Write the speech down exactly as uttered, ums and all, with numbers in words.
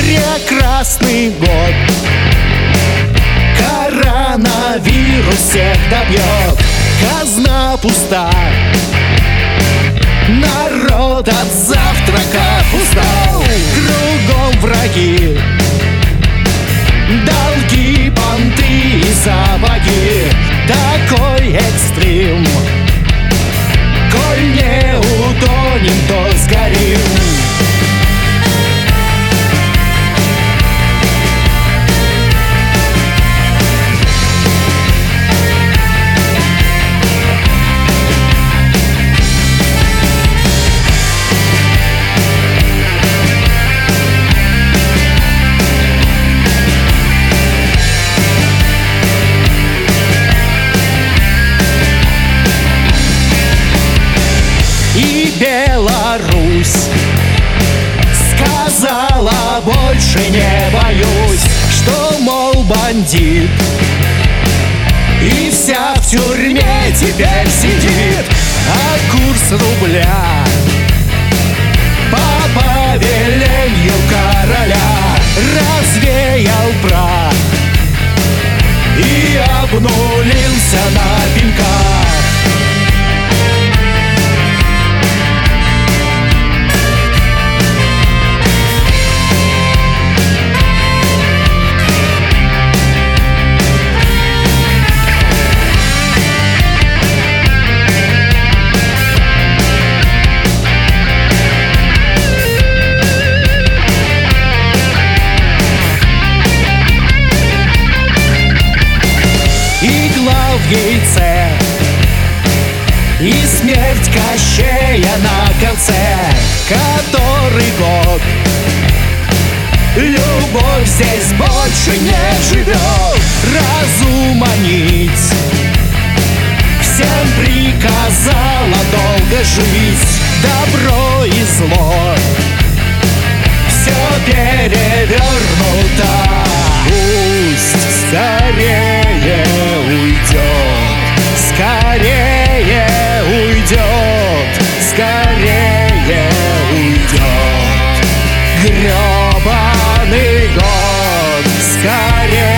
Прекрасный год, коронавирус всех добьет. Казна пуста, народ от завтраков устал. Кругом враги, долги, понты и сапоги. Такой экстрим, коль не утонем, то сгорим. И Беларусь сказала: больше не боюсь, что, мол, бандит и вся в тюрьме теперь сидит. А курс рубля по повелению короля развеял прах и обнулился на пеньках. Игла в яйце и смерть Кощея на конце. Который год любовь здесь больше не живет. Разуманить всем приказала долго жить. Добро и зло все перевернуто. Пусть скорее уйдет, скорее уйдет, скорее уйдет грёбаный год, скорее.